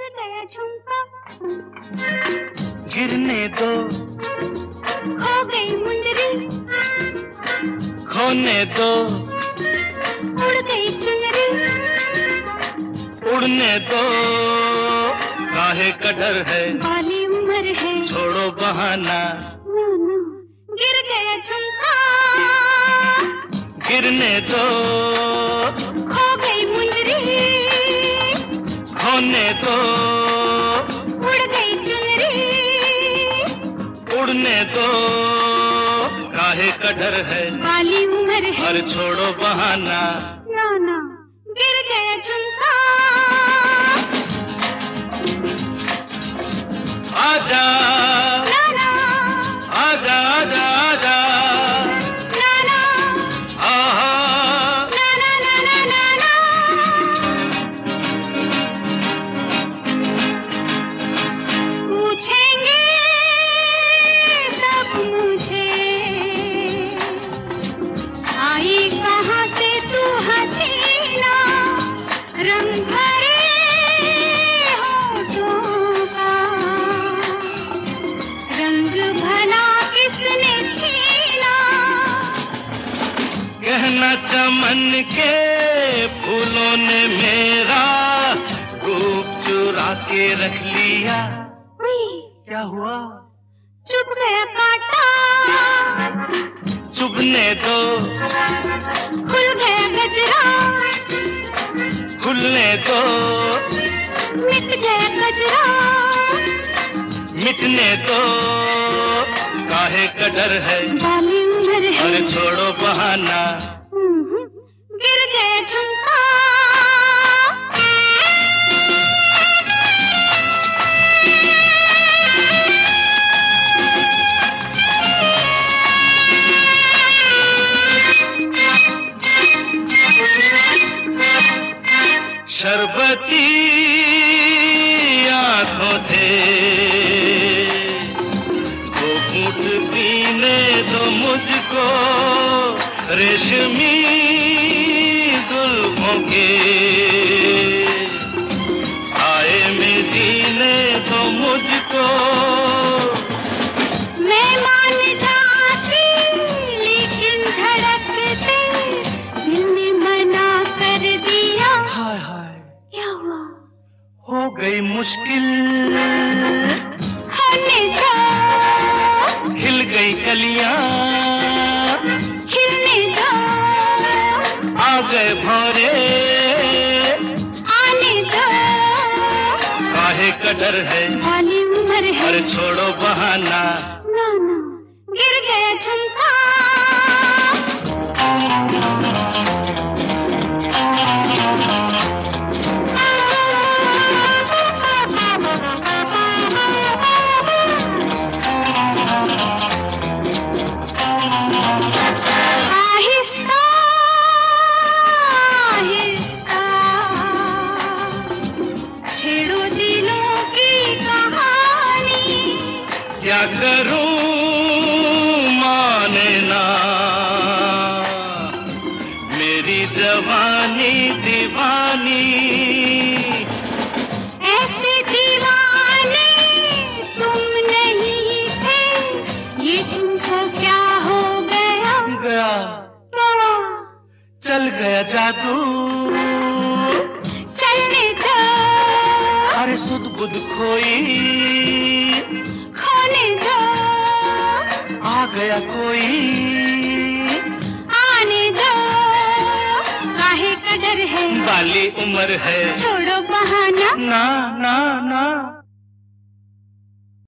गया झुमका, गिरने दो, खो गई मुंदरी, खोने दो, उड़ गई चुनरी, उड़ने दो, काहे का डर है, बाली उम्र है, छोड़ो बहाना, नो नो, गिर गया झुमका, गिरने दो, खो गई मुंदरी, खोने दो, उड़ गई चुनरी, उड़ने दो, काहे का डर है, बाली उम्र है, और छोड़ो बहाना, नो नो, गिर गया झुमका, आजा ना ना, आजा आजा आजा, ना ना, आहा ना ना ना ना ना ना। पूछेंगे सब मुझे, आई कहाँ से तू हसीना, रंग भरे होठों का, रंग भला किसने छीना, कहना चमन के फूलों ने मेरा रूप चुरा के रख लिया, उई, क्या हुआ, चुप गया कांटा, चुभने दो, खुल गया गजरा, खुलने दो, मिट गया गजरा, मिटने दो, काहे का डर है, बाली उम्र है, और छोड़ो बहाना, गिर गया झुमका, शरबती आंखों से वो घूंट पीने दो मुझको, रेशमी जुल्फों के साए में जीने दो मुझको, मैं मान जाती लेकिन धड़कते दिल ने मना कर दिया, हाय हाय क्या हुआ, हो गई मुश्किल, होने दो, खिल गई कलियां, खिलने दो, आ गए भौरे, आने दो, काहे का डर है, बाली उम्र है, और छोड़ो बहाना, ना ना, गिर गया झुमका, आहिस्ता आहिस्ता छेड़ो दिलों की कहानी, क्या करूं माने ना, मेरी जवानी दीवानी, ऐसे दीवाने तुम नहीं थे, ये तुमको क्या हो गया, गया क्या चल गया जादू, चलने दो, अरे सुध बुध खोई, खोने दो, आ गया कोई, आने दो, काहे का डर है, बाली उम्र है, छोड़ो बहाना, ना ना ना।